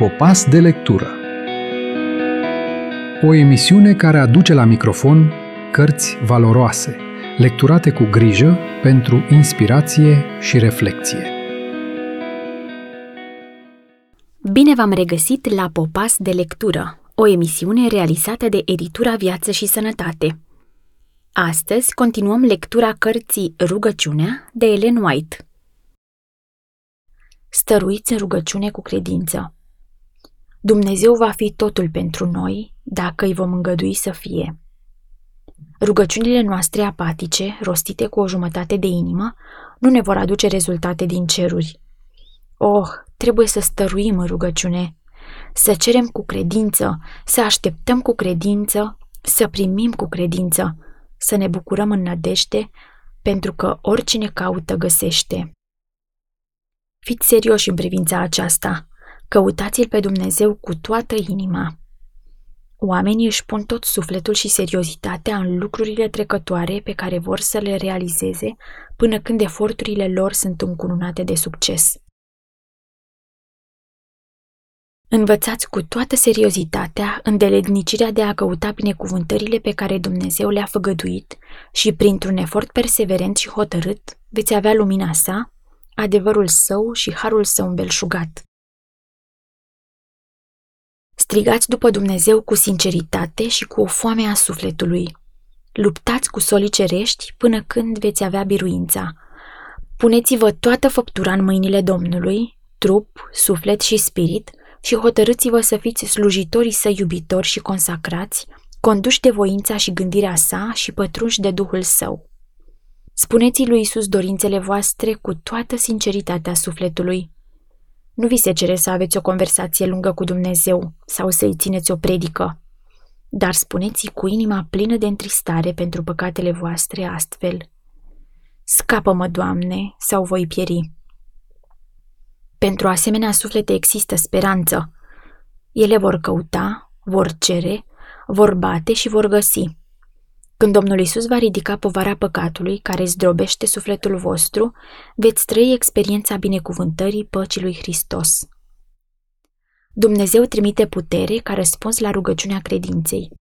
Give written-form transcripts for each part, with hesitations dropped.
Popas de lectură. O emisiune care aduce la microfon cărți valoroase, lecturate cu grijă pentru inspirație și reflexie. Bine v-am regăsit la Popas de lectură, o emisiune realizată de Editura Viață și Sănătate. Astăzi continuăm lectura cărții Rugăciunea de Ellen White. Stăruiți în rugăciune cu credință. Dumnezeu va fi totul pentru noi dacă îi vom îngădui să fie. Rugăciunile noastre apatice, rostite cu o jumătate de inimă, nu ne vor aduce rezultate din ceruri. Trebuie să stăruim în rugăciune, să cerem cu credință, să așteptăm cu credință, să primim cu credință, să ne bucurăm în nădejde, pentru că oricine caută găsește. Fiți serioși în privința aceasta, căutați-L pe Dumnezeu cu toată inima. Oamenii își pun tot sufletul și seriozitatea în lucrurile trecătoare pe care vor să le realizeze până când eforturile lor sunt încununate de succes. Învățați cu toată seriozitatea îndeletnicirea de a căuta binecuvântările pe care Dumnezeu le-a făgăduit și printr-un efort perseverent și hotărât veți avea lumina sa, adevărul său și harul său îmbelșugat. Strigați după Dumnezeu cu sinceritate și cu o foame a sufletului. Luptați cu solii cerești până când veți avea biruința. Puneți-vă toată făptura în mâinile Domnului, trup, suflet și spirit, și hotărâți-vă să fiți slujitorii săi iubitori și consacrați, conduși de voința și gândirea sa și pătrunși de Duhul său. Spuneți lui Iisus dorințele voastre cu toată sinceritatea sufletului. Nu vi se cere să aveți o conversație lungă cu Dumnezeu sau să-i țineți o predică, dar spuneți-i cu inima plină de întristare pentru păcatele voastre astfel: Scapă-mă, Doamne, sau voi pieri. Pentru asemenea suflete există speranță. Ele vor căuta, vor cere, vor bate și vor găsi. Când Domnul Iisus va ridica povara păcatului care zdrobește sufletul vostru, veți trăi experiența binecuvântării păcii lui Hristos. Dumnezeu trimite putere ca răspuns la rugăciunea credinței.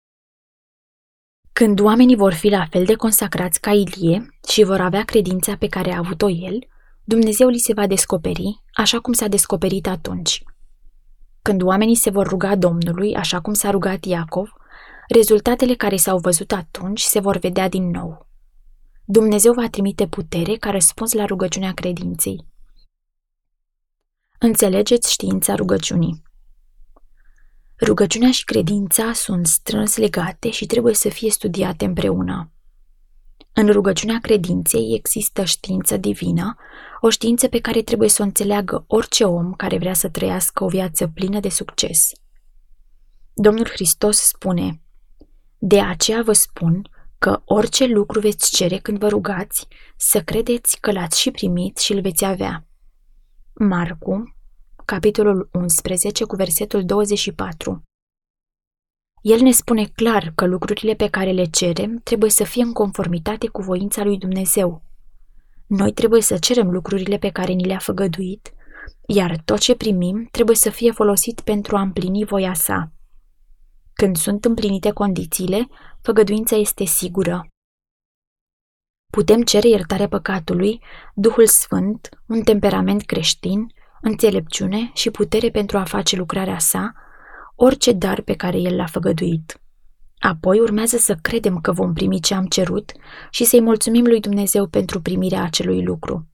Când oamenii vor fi la fel de consacrați ca Ilie și vor avea credința pe care a avut-o el, Dumnezeu li se va descoperi așa cum s-a descoperit atunci. Când oamenii se vor ruga Domnului așa cum s-a rugat Iacov, rezultatele care s-au văzut atunci se vor vedea din nou. Dumnezeu va trimite putere ca răspuns la rugăciunea credinței. Înțelegeți știința rugăciunii. Rugăciunea și credința sunt strâns legate și trebuie să fie studiate împreună. În rugăciunea credinței există știință divină, o știință pe care trebuie să o înțeleagă orice om care vrea să trăiască o viață plină de succes. Domnul Hristos spune: De aceea vă spun că orice lucru veți cere când vă rugați, să credeți că l-ați și primit și îl veți avea. Marcu, capitolul 11, cu versetul 24. El ne spune clar că lucrurile pe care le cerem trebuie să fie în conformitate cu voința lui Dumnezeu. Noi trebuie să cerem lucrurile pe care ni le-a făgăduit, iar tot ce primim trebuie să fie folosit pentru a împlini voia sa. Când sunt împlinite condițiile, făgăduința este sigură. Putem cere iertarea păcatului, Duhul Sfânt, un temperament creștin, înțelepciune și putere pentru a face lucrarea sa, orice dar pe care El l-a făgăduit. Apoi urmează să credem că vom primi ce am cerut și să-i mulțumim lui Dumnezeu pentru primirea acelui lucru.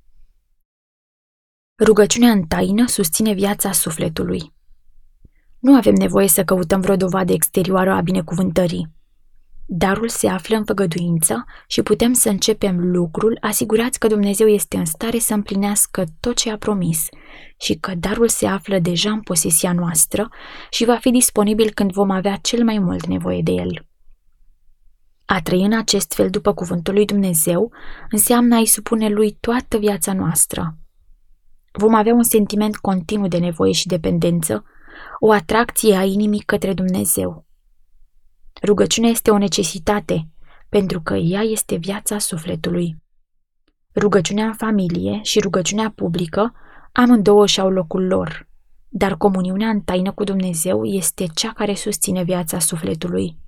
Rugăciunea în taină susține viața sufletului. Nu avem nevoie să căutăm vreo dovadă exterioară a binecuvântării. Darul se află în făgăduință și putem să începem lucrul asigurați că Dumnezeu este în stare să împlinească tot ce a promis și că darul se află deja în posesia noastră și va fi disponibil când vom avea cel mai mult nevoie de el. A trăi în acest fel după cuvântul lui Dumnezeu înseamnă a-i supune lui toată viața noastră. Vom avea un sentiment continuu de nevoie și dependență, o atracție a inimii către Dumnezeu. Rugăciunea este o necesitate, pentru că ea este viața sufletului. Rugăciunea în familie și rugăciunea publică amândouă și-au locul lor, dar comuniunea în taină cu Dumnezeu este cea care susține viața sufletului.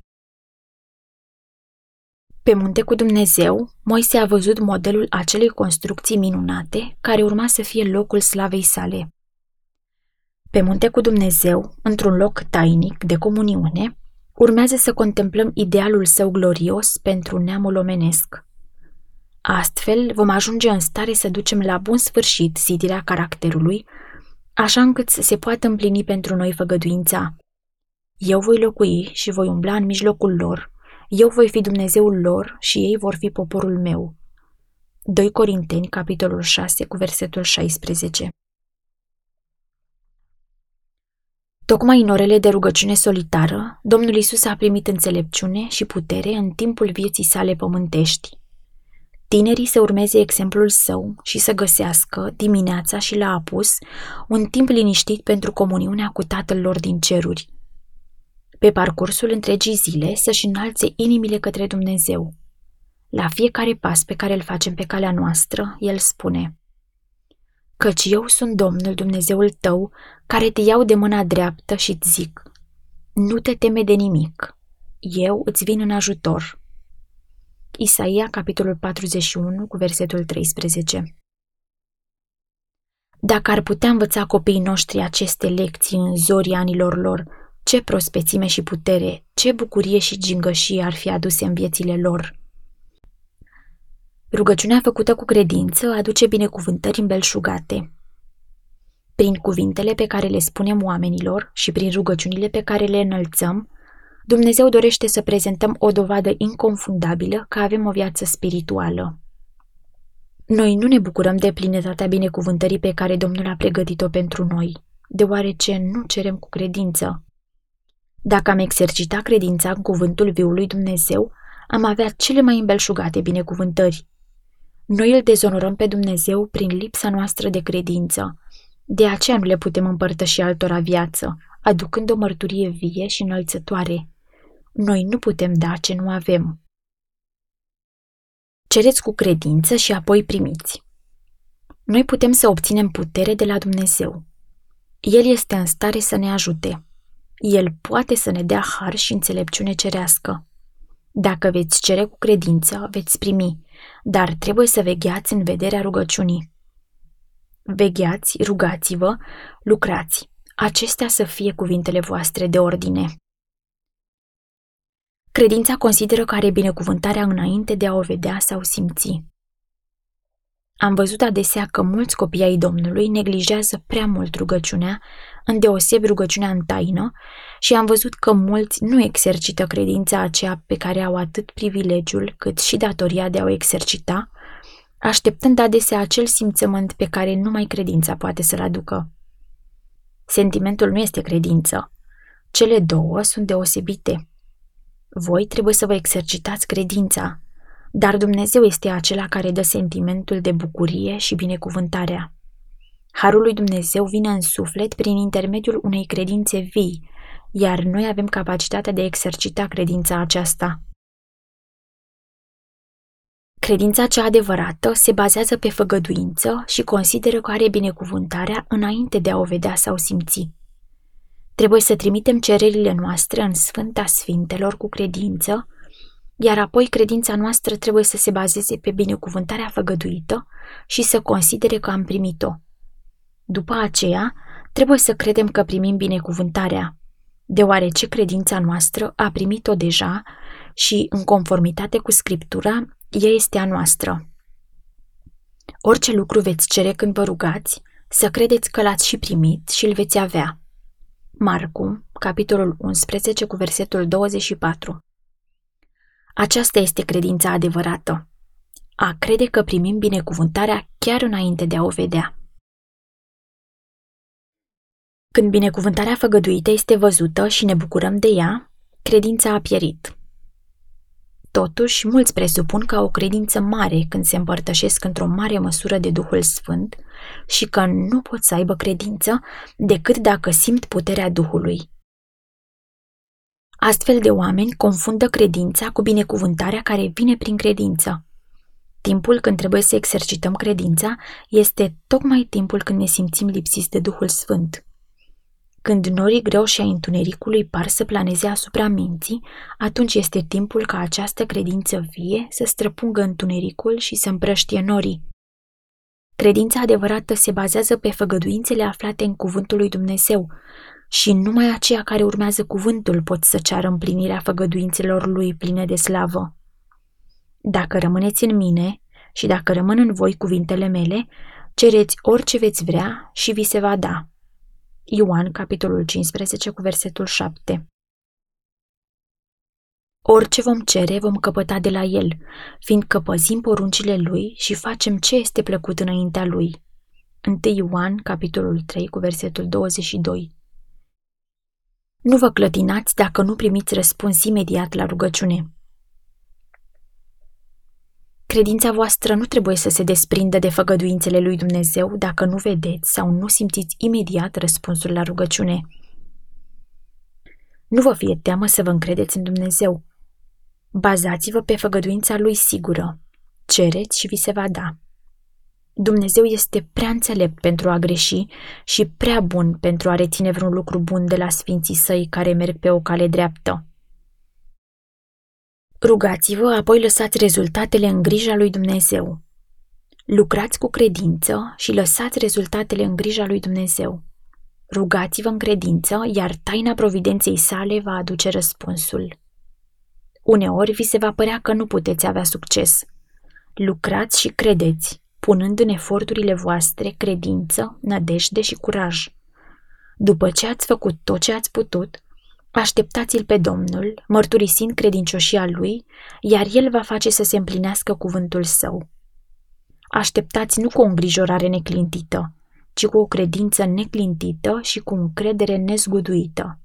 Pe munte cu Dumnezeu, Moise a văzut modelul acelei construcții minunate care urma să fie locul slavei sale. Pe munte cu Dumnezeu, într-un loc tainic de comuniune, urmează să contemplăm idealul său glorios pentru neamul omenesc. Astfel, vom ajunge în stare să ducem la bun sfârșit zidirea caracterului, așa încât să se poată împlini pentru noi făgăduința: eu voi locui și voi umbla în mijlocul lor, eu voi fi Dumnezeul lor și ei vor fi poporul meu. 2 Corinteni, capitolul 6, cu versetul 16. Tocmai în orele de rugăciune solitară, Domnul Iisus a primit înțelepciune și putere în timpul vieții sale pământești. Tinerii să urmeze exemplul său și să găsească, dimineața și la apus, un timp liniștit pentru comuniunea cu Tatăl lor din ceruri. Pe parcursul întregii zile să-și înalțe inimile către Dumnezeu. La fiecare pas pe care îl facem pe calea noastră, El spune: căci eu sunt Domnul Dumnezeul tău, care te iau de mâna dreaptă și îți zic: nu te teme de nimic, eu îți vin în ajutor. Isaia, capitolul 41, cu versetul 13. Dacă ar putea învăța copiii noștri aceste lecții în zorii anilor lor, ce prospețime și putere, ce bucurie și gingășie ar fi aduse în viețile lor. Rugăciunea făcută cu credință aduce binecuvântări îmbelșugate. Prin cuvintele pe care le spunem oamenilor și prin rugăciunile pe care le înălțăm, Dumnezeu dorește să prezentăm o dovadă inconfundabilă că avem o viață spirituală. Noi nu ne bucurăm de plinătatea binecuvântării pe care Domnul a pregătit-o pentru noi, deoarece nu cerem cu credință. Dacă am exercita credința în cuvântul viului Dumnezeu, am avea cele mai îmbelșugate binecuvântări. Noi îl dezonorăm pe Dumnezeu prin lipsa noastră de credință. De aceea nu le putem împărtăși altora viață, aducând o mărturie vie și înălțătoare. Noi nu putem da ce nu avem. Cereți cu credință și apoi primiți. Noi putem să obținem putere de la Dumnezeu. El este în stare să ne ajute. El poate să ne dea har și înțelepciune cerească. Dacă veți cere cu credință, veți primi, dar trebuie să vegheați în vederea rugăciunii. Vegheați, rugați-vă, lucrați. Acestea să fie cuvintele voastre de ordine. Credința consideră că are binecuvântarea înainte de a o vedea sau simți. Am văzut adesea că mulți copii ai Domnului neglijează prea mult rugăciunea, îndeosebi rugăciunea în taină, și am văzut că mulți nu exercită credința aceea pe care au atât privilegiul cât și datoria de a o exercita, așteptând adesea acel simțământ pe care numai credința poate să-l aducă. Sentimentul nu este credință. Cele două sunt deosebite. Voi trebuie să vă exercitați credința, dar Dumnezeu este acela care dă sentimentul de bucurie și binecuvântarea. Harul lui Dumnezeu vine în suflet prin intermediul unei credințe vii, iar noi avem capacitatea de a exercita credința aceasta. Credința cea adevărată se bazează pe făgăduință și consideră că are binecuvântarea înainte de a o vedea sau simți. Trebuie să trimitem cererile noastre în Sfânta Sfintelor cu credință, iar apoi credința noastră trebuie să se bazeze pe binecuvântarea făgăduită și să considere că am primit-o. După aceea, trebuie să credem că primim binecuvântarea, deoarece credința noastră a primit-o deja și, în conformitate cu Scriptura, ea este a noastră. Orice lucru veți cere când vă rugați, să credeți că l-ați și primit și îl veți avea. Marcu, capitolul 11, cu versetul 24. Aceasta este credința adevărată. A crede că primim binecuvântarea chiar înainte de a o vedea. Când binecuvântarea făgăduită este văzută și ne bucurăm de ea, credința a pierit. Totuși, mulți presupun că au o credință mare când se împărtășesc într-o mare măsură de Duhul Sfânt și că nu pot să aibă credință decât dacă simt puterea Duhului. Astfel de oameni confundă credința cu binecuvântarea care vine prin credință. Timpul când trebuie să exercităm credința este tocmai timpul când ne simțim lipsiți de Duhul Sfânt. Când norii greuși ai întunericului par să planeze asupra minții, atunci este timpul ca această credință vie să străpungă întunericul și să împrăștie norii. Credința adevărată se bazează pe făgăduințele aflate în cuvântul lui Dumnezeu și numai aceia care urmează cuvântul pot să ceară împlinirea făgăduințelor lui pline de slavă. Dacă rămâneți în mine și dacă rămân în voi cuvintele mele, cereți orice veți vrea și vi se va da. Ioan, capitolul 15, cu versetul 7. Orice vom cere, vom căpăta de la El, fiindcă păzim poruncile Lui și facem ce este plăcut înaintea Lui. 1 Ioan, capitolul 3, cu versetul 22. Nu vă clătinați dacă nu primiți răspuns imediat la rugăciune. Credința voastră nu trebuie să se desprindă de făgăduințele lui Dumnezeu dacă nu vedeți sau nu simțiți imediat răspunsul la rugăciune. Nu vă fie teamă să vă încredeți în Dumnezeu. Bazați-vă pe făgăduința Lui sigură. Cereți și vi se va da. Dumnezeu este prea înțelept pentru a greși și prea bun pentru a reține vreun lucru bun de la sfinții Săi care merg pe o cale dreaptă. Rugați-vă, apoi lăsați rezultatele în grija lui Dumnezeu. Lucrați cu credință și lăsați rezultatele în grija lui Dumnezeu. Rugați-vă în credință, iar taina providenței sale va aduce răspunsul. Uneori vi se va părea că nu puteți avea succes. Lucrați și credeți, punând în eforturile voastre credință, nădejde și curaj. După ce ați făcut tot ce ați putut, așteptați-l pe Domnul, mărturisind credincioșia Lui, iar El va face să se împlinească cuvântul Său. Așteptați nu cu o îngrijorare neclintită, ci cu o credință neclintită și cu încredere nezguduită.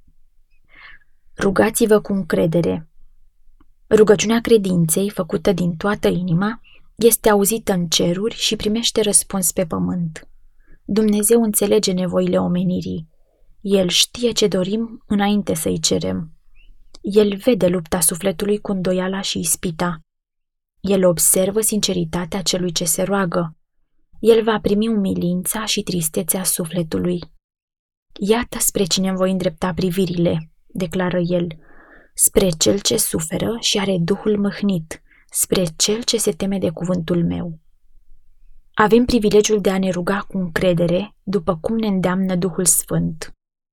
Rugați-vă cu încredere. Rugăciunea credinței, făcută din toată inima, este auzită în ceruri și primește răspuns pe pământ. Dumnezeu înțelege nevoile omenirii. El știe ce dorim înainte să-i cerem. El vede lupta sufletului cu îndoiala și ispita. El observă sinceritatea celui ce se roagă. El va primi umilința și tristețea sufletului. Iată spre cine îmi voi îndrepta privirile, declară el, spre cel ce suferă și are duhul mâhnit, spre cel ce se teme de cuvântul meu. Avem privilegiul de a ne ruga cu încredere, după cum ne îndeamnă Duhul Sfânt.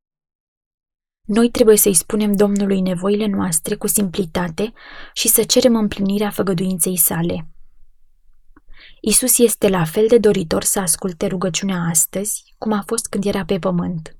Noi trebuie să-i spunem Domnului nevoile noastre cu simplitate și să cerem împlinirea făgăduinței sale. Iisus este la fel de doritor să asculte rugăciunea astăzi, cum a fost când era pe pământ.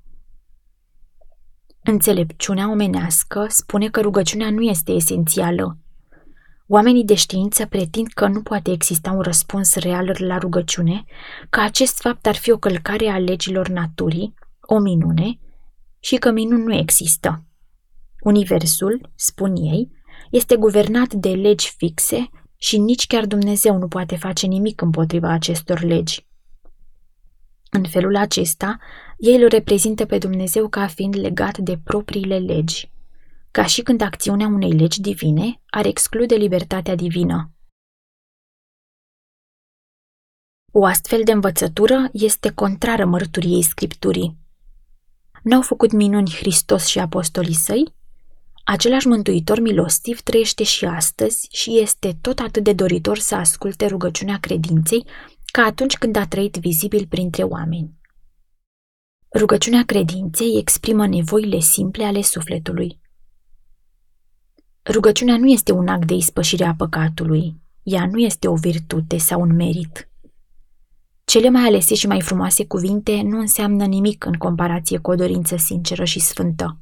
Înțelepciunea omenească spune că rugăciunea nu este esențială. Oamenii de știință pretind că nu poate exista un răspuns real la rugăciune, că acest fapt ar fi o călcare a legilor naturii, o minune, și că minuni nu există. Universul, spun ei, este guvernat de legi fixe și nici chiar Dumnezeu nu poate face nimic împotriva acestor legi. În felul acesta, ei îl reprezintă pe Dumnezeu ca fiind legat de propriile legi, ca și când acțiunea unei legi divine ar exclude libertatea divină. O astfel de învățătură este contrară mărturiei Scripturii. N-au făcut minuni Hristos și apostolii săi? Același mântuitor milostiv trăiește și astăzi și este tot atât de doritor să asculte rugăciunea credinței ca atunci când a trăit vizibil printre oameni. Rugăciunea credinței exprimă nevoile simple ale sufletului. Rugăciunea nu este un act de ispășire a păcatului. Ea nu este o virtute sau un merit. Cele mai alese și mai frumoase cuvinte nu înseamnă nimic în comparație cu o dorință sinceră și sfântă.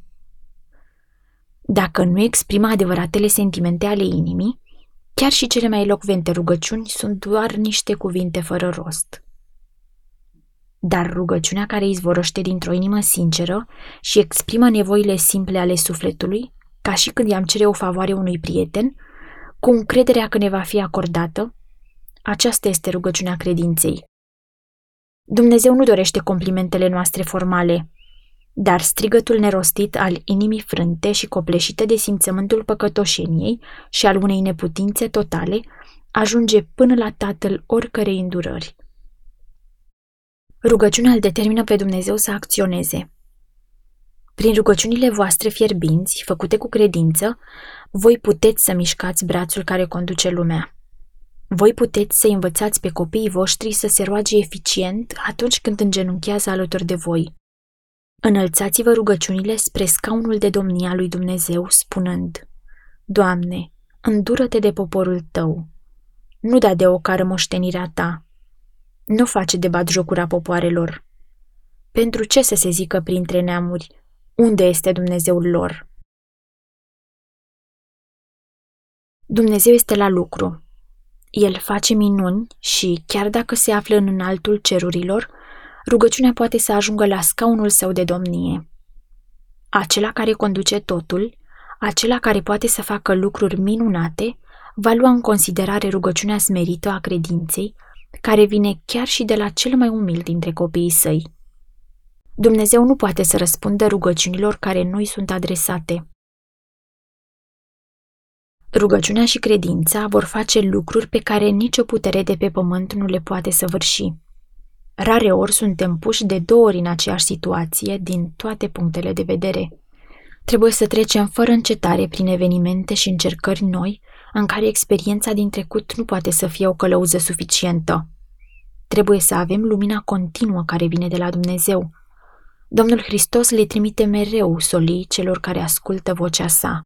Dacă nu exprimă adevăratele sentimente ale inimii, chiar și cele mai elocvente rugăciuni sunt doar niște cuvinte fără rost. Dar rugăciunea care izvorăște dintr-o inimă sinceră și exprimă nevoile simple ale sufletului, ca și când i-am cere o favoare unui prieten, cu încrederea că ne va fi acordată, aceasta este rugăciunea credinței. Dumnezeu nu dorește complimentele noastre formale, dar strigătul nerostit al inimii frânte și copleșite de simțământul păcătoșeniei și al unei neputințe totale ajunge până la Tatăl oricărei îndurări. Rugăciunea îl determină pe Dumnezeu să acționeze. Prin rugăciunile voastre fierbinți, făcute cu credință, voi puteți să mișcați brațul care conduce lumea. Voi puteți să învățați pe copiii voștri să se roage eficient atunci când îngenunchează alături de voi. Înălțați-vă rugăciunile spre scaunul de domnie a lui Dumnezeu, spunând: Doamne, îndură-te de poporul tău. Nu da de ocară moștenirea ta. Nu face de batjocura popoarelor. Pentru ce să se zică printre neamuri: unde este Dumnezeul lor? Dumnezeu este la lucru. El face minuni și, chiar dacă se află în înaltul cerurilor, rugăciunea poate să ajungă la scaunul său de domnie. Acela care conduce totul, acela care poate să facă lucruri minunate, va lua în considerare rugăciunea smerită a credinței, care vine chiar și de la cel mai umil dintre copiii săi. Dumnezeu nu poate să răspundă rugăciunilor care nu îi sunt adresate. Rugăciunea și credința vor face lucruri pe care nicio putere de pe pământ nu le poate săvârși. Rare ori suntem puși de 2 ori în aceeași situație din toate punctele de vedere. Trebuie să trecem fără încetare prin evenimente și încercări noi, în care experiența din trecut nu poate să fie o călăuză suficientă. Trebuie să avem lumina continuă care vine de la Dumnezeu. Domnul Hristos le trimite mereu solii celor care ascultă vocea sa.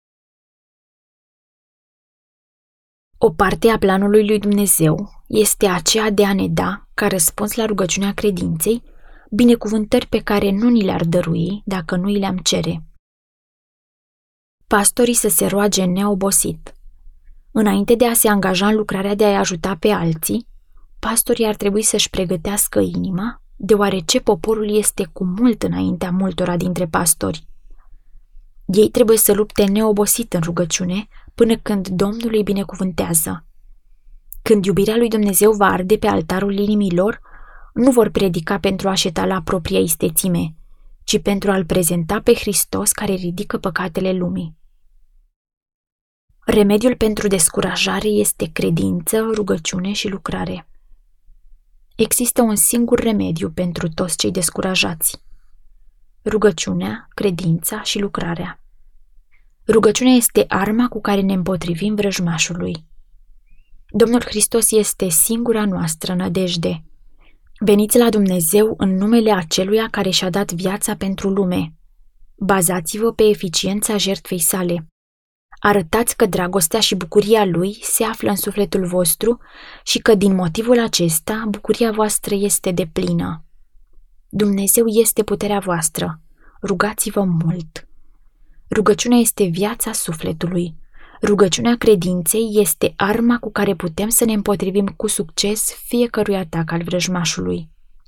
O parte a planului lui Dumnezeu este aceea de a ne da, ca răspuns la rugăciunea credinței, binecuvântări pe care nu ni le-ar dărui dacă nu i le-am cere. Pastorii să se roage neobosit. Înainte de a se angaja în lucrarea de a-i ajuta pe alții, pastorii ar trebui să-și pregătească inima, deoarece poporul este cu mult înaintea multora dintre pastori. Ei trebuie să lupte neobosit în rugăciune până când Domnul îi binecuvântează. Când iubirea lui Dumnezeu va arde pe altarul inimii lor, nu vor predica pentru a-și etala propria istețime, ci pentru a-L prezenta pe Hristos care ridică păcatele lumii. Remediul pentru descurajare este credință, rugăciune și lucrare. Există un singur remediu pentru toți cei descurajați: rugăciunea, credința și lucrarea. Rugăciunea este arma cu care ne împotrivim vrăjmașului. Domnul Hristos este singura noastră nădejde. Veniți la Dumnezeu în numele aceluia care și-a dat viața pentru lume. Bazați-vă pe eficiența jertfei sale. Arătați că dragostea și bucuria Lui se află în sufletul vostru și că din motivul acesta bucuria voastră este deplină. Dumnezeu este puterea voastră. Rugați-vă mult. Rugăciunea este viața sufletului. Rugăciunea credinței este arma cu care putem să ne împotrivim cu succes fiecărui atac al vrăjmașului.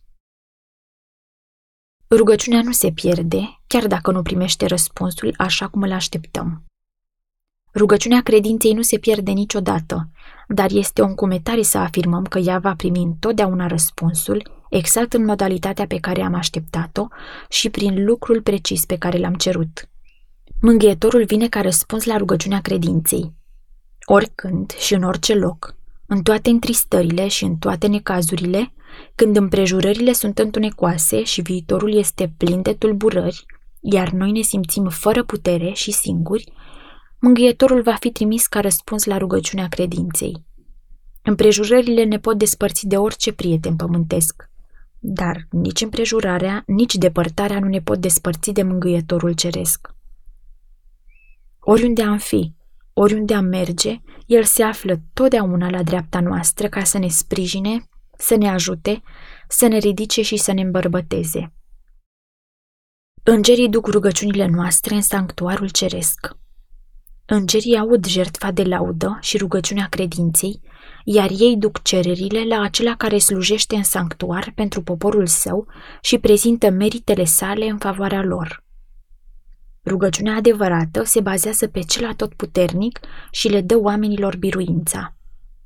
Rugăciunea nu se pierde, chiar dacă nu primește răspunsul așa cum îl așteptăm. Rugăciunea credinței nu se pierde niciodată, dar este o încumetare să afirmăm că ea va primi întotdeauna răspunsul, exact în modalitatea pe care am așteptat-o și prin lucrul precis pe care l-am cerut. Mângâietorul vine ca răspuns la rugăciunea credinței. Oricând și în orice loc, în toate întristările și în toate necazurile, când împrejurările sunt întunecoase și viitorul este plin de tulburări, iar noi ne simțim fără putere și singuri, Mângâietorul va fi trimis ca răspuns la rugăciunea credinței. Împrejurările ne pot despărți de orice prieten pământesc, dar nici împrejurarea, nici depărtarea nu ne pot despărți de Mângâietorul ceresc. Oriunde am fi, oriunde am merge, El se află totdeauna la dreapta noastră ca să ne sprijine, să ne ajute, să ne ridice și să ne îmbărbăteze. Îngerii duc rugăciunile noastre în sanctuarul ceresc. Îngerii aud jertfa de laudă și rugăciunea credinței, iar ei duc cererile la acela care slujește în sanctuar pentru poporul său și prezintă meritele sale în favoarea lor. Rugăciunea adevărată se bazează pe cel atotputernic și le dă oamenilor biruința.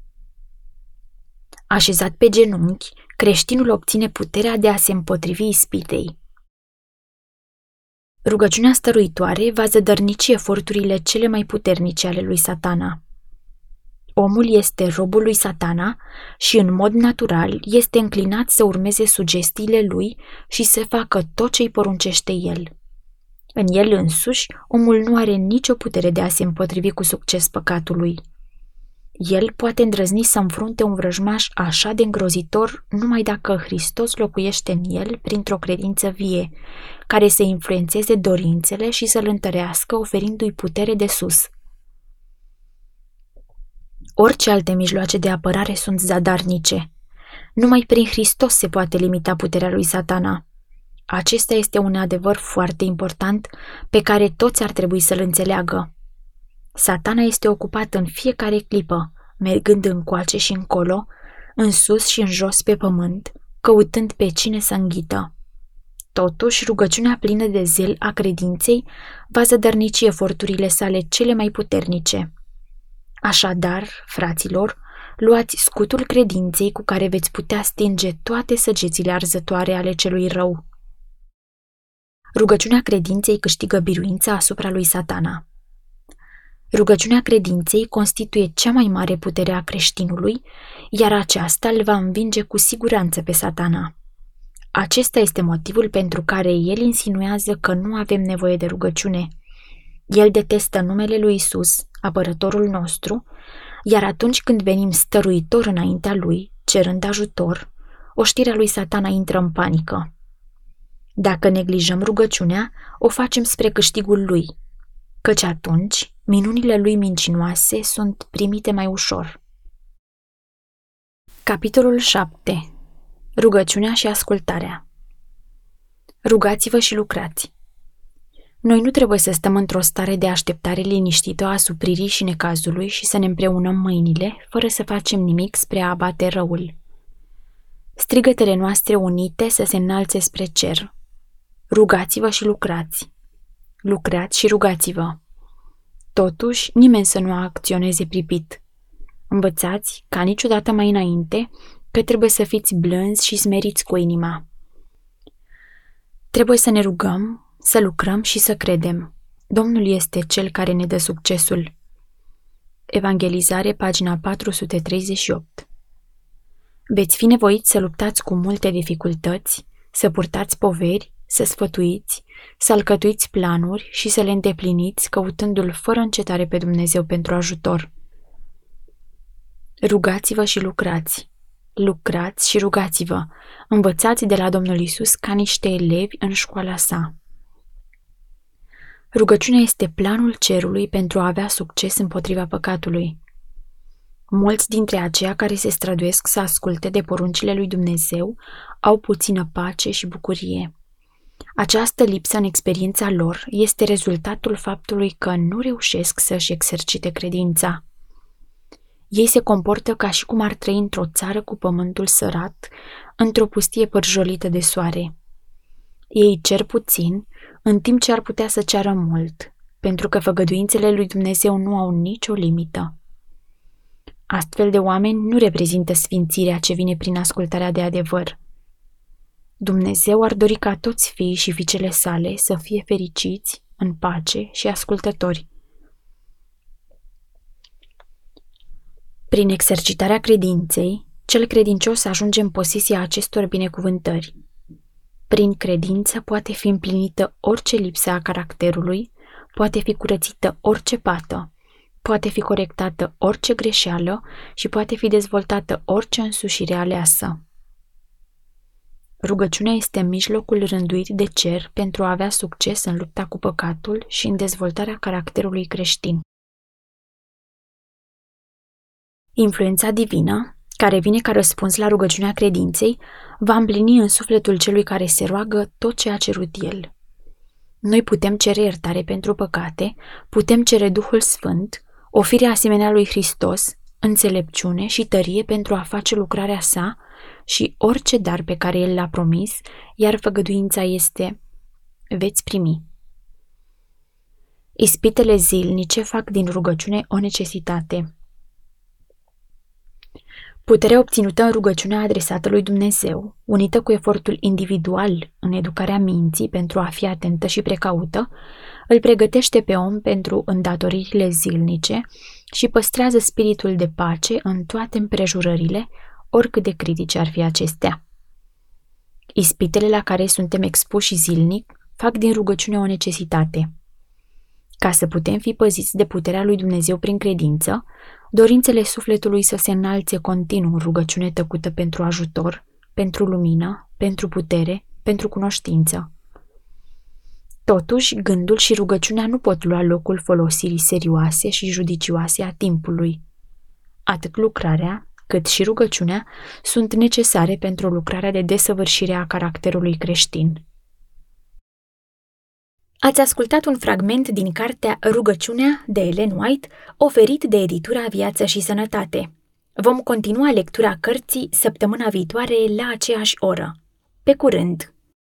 Așezat pe genunchi, creștinul obține puterea de a se împotrivi ispitei. Rugăciunea stăruitoare va zădărnici eforturile cele mai puternice ale lui Satana. Omul este robul lui Satana și, în mod natural, este înclinat să urmeze sugestiile lui și să facă tot ce îi poruncește el. În el însuși, omul nu are nicio putere de a se împotrivi cu succes păcatului. El poate îndrăzni să înfrunte un vrăjmaș așa de îngrozitor numai dacă Hristos locuiește în el printr-o credință vie, care să influențeze dorințele și să-l întărească, oferindu-i putere de sus. Orice alte mijloace de apărare sunt zadarnice. Numai prin Hristos se poate limita puterea lui Satana. Acesta este un adevăr foarte important pe care toți ar trebui să-l înțeleagă. Satana este ocupat în fiecare clipă, mergând încoace și încolo, în sus și în jos pe pământ, căutând pe cine să înghită. Totuși, rugăciunea plină de zel a credinței va zădărnici eforturile sale cele mai puternice. Așadar, fraților, luați scutul credinței cu care veți putea stinge toate săgețile arzătoare ale celui rău. Rugăciunea credinței câștigă biruința asupra lui Satana. Rugăciunea credinței constituie cea mai mare putere a creștinului, iar aceasta îl va învinge cu siguranță pe Satana. Acesta este motivul pentru care el insinuează că nu avem nevoie de rugăciune. El detestă numele lui Isus, apărătorul nostru, iar atunci când venim stăruitor înaintea lui, cerând ajutor, oștirea lui Satana intră în panică. Dacă neglijăm rugăciunea, o facem spre câștigul lui, căci atunci minunile lui mincinoase sunt primite mai ușor. Capitolul 7. Rugăciunea și ascultarea. Rugați-vă și lucrați. Noi nu trebuie să stăm într-o stare de așteptare liniștită a supririi și necazului și să ne împreunăm mâinile, fără să facem nimic spre a abate răul. Strigătele noastre unite să se înalțe spre cer. Rugați-vă și lucrați. Lucrați și rugați-vă. Totuși, nimeni să nu acționeze pripit. Învățați, ca niciodată mai înainte, că trebuie să fiți blânzi și smeriți cu inima. Trebuie să ne rugăm, să lucrăm și să credem. Domnul este Cel care ne dă succesul. Evangelizare, pagina 438. Veți fi nevoiți să luptați cu multe dificultăți, să purtați poveri, să sfătuiți, să alcătuiți planuri și să le îndepliniți, căutându-L fără încetare pe Dumnezeu pentru ajutor. Rugați-vă și lucrați. Lucrați și rugați-vă. Învățați de la Domnul Isus ca niște elevi în școala sa. Rugăciunea este planul cerului pentru a avea succes împotriva păcatului. Mulți dintre aceia care se străduiesc să asculte de poruncile lui Dumnezeu au puțină pace și bucurie. Această lipsă în experiența lor este rezultatul faptului că nu reușesc să-și exercite credința. Ei se comportă ca și cum ar trăi într-o țară cu pământul sărat, într-o pustie părjolită de soare. Ei cer puțin, în timp ce ar putea să ceară mult, pentru că făgăduințele lui Dumnezeu nu au nicio limită. Astfel de oameni nu reprezintă sfințirea ce vine prin ascultarea de adevăr. Dumnezeu ar dori ca toți fiii și fiicele sale să fie fericiți, în pace și ascultători. Prin exercitarea credinței, cel credincios ajunge în posesia acestor binecuvântări. Prin credință poate fi împlinită orice lipsă a caracterului, poate fi curățită orice pată, poate fi corectată orice greșeală și poate fi dezvoltată orice însușire aleasă. Rugăciunea este mijlocul rânduit de cer pentru a avea succes în lupta cu păcatul și în dezvoltarea caracterului creștin. Influența divină, care vine ca răspuns la rugăciunea credinței, va împlini în sufletul celui care se roagă tot ce a cerut el. Noi putem cere iertare pentru păcate, putem cere Duhul Sfânt, ofirea asemenea lui Hristos, înțelepciune și tărie pentru a face lucrarea sa și orice dar pe care el l-a promis, iar făgăduința este: veți primi. Ispitele zilnice fac din rugăciune o necesitate. Puterea obținută în rugăciunea adresată lui Dumnezeu, unită cu efortul individual în educarea minții pentru a fi atentă și precaută, îl pregătește pe om pentru îndatoririle zilnice și păstrează spiritul de pace în toate împrejurările, oricât de critice ar fi acestea. Ispitele la care suntem expuși zilnic fac din rugăciune o necesitate. Ca să putem fi păziți de puterea lui Dumnezeu prin credință, dorințele sufletului să se înalțe continuu în rugăciune tăcută pentru ajutor, pentru lumină, pentru putere, pentru cunoștință. Totuși, gândul și rugăciunea nu pot lua locul folosirii serioase și judicioase a timpului. Atât lucrarea, cât și rugăciunea sunt necesare pentru lucrarea de desăvârșire a caracterului creștin. Ați ascultat un fragment din cartea Rugăciunea de Ellen White, oferit de editura Viață și Sănătate. Vom continua lectura cărții săptămâna viitoare la aceeași oră. Pe curând!